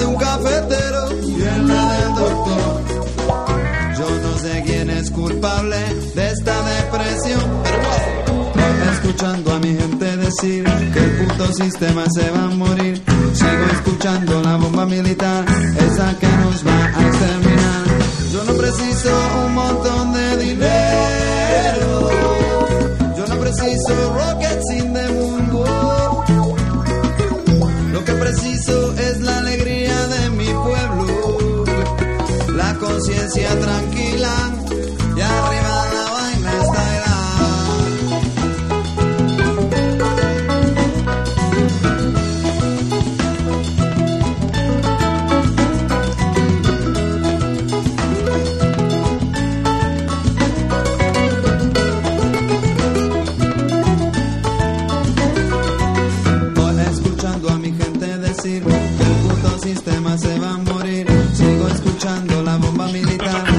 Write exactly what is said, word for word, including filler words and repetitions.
un cafetero y en la del doctor. Yo no sé quién es culpable de esta depresión, pero escuchando a mi gente decir que el puto sistema se va a morir. Sigo escuchando la bomba militar, esa que nos va a exterminar. Yo no preciso un montón de dinero, yo no preciso rockets in the moon. Lo que preciso es la alegría de mi pueblo, la conciencia tranquila y arriba la vaina está. Que el puto sistema se va a morir. Sigo escuchando la bomba militar,